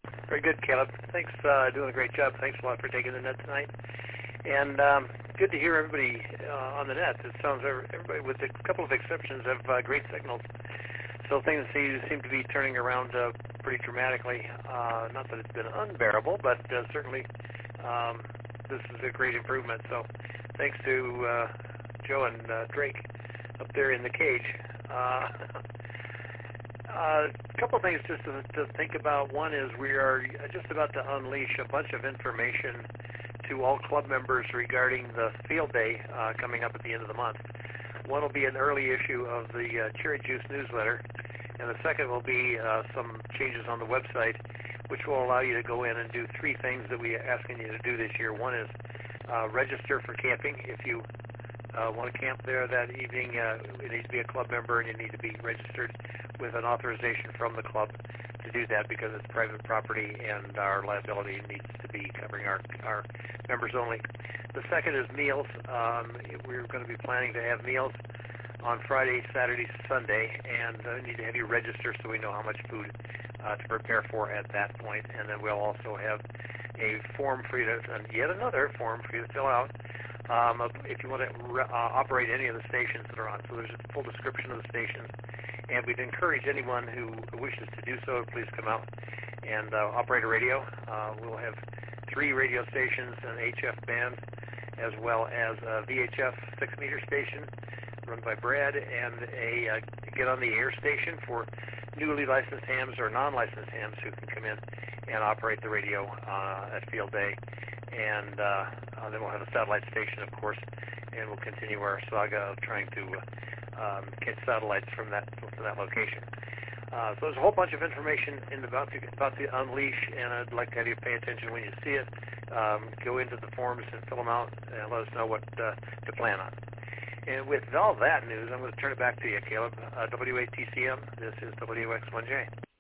Very good, Caleb. Thanks, doing a great job. Thanks a lot for taking the net tonight. And good to hear everybody on the net. It sounds everybody, with a couple of exceptions, have great signals. So things seem to be turning around pretty dramatically. Not that it's been unbearable, but certainly this is a great improvement. So thanks to Joe and Drake up there in the cage. A couple of things just to think about. One is we are just about to unleash a bunch of information to all club members regarding the field day coming up at the end of the month. One will be an early issue of the Cherry Juice newsletter, and the second will be some changes on the website, which will allow you to go in and do three things that we are asking you to do this year. One is register for camping. If you want to camp there that evening, it needs to be a club member, and you need to be registered with an authorization from the club to do that because it's private property and our liability needs to be covering our members only. The second is meals. We're going to be planning to have meals on Friday, Saturday, Sunday, and need to have you register so we know how much food to prepare for at that point. And then we'll also have a form for you to, yet another form for you to fill out if you want to operate any of the stations that are on. So there's a full description of the stations, and we'd encourage anyone who wishes to do so, please come out and operate a radio. We'll have 3 radio stations, an HF band, as well as a VHF 6-meter station run by Brad, and a get on the air station for newly licensed hams or non-licensed hams who can come in and operate the radio at field day. And then we'll have a satellite station, of course, and we'll continue our saga of trying to catch satellites from that location. So there's a whole bunch of information about the Unleash, and I'd like to have you pay attention when you see it. Go into the forms and fill them out and let us know what to plan on. And with all that news, I'm going to turn it back to you, Caleb. WATCM, this is WX1J.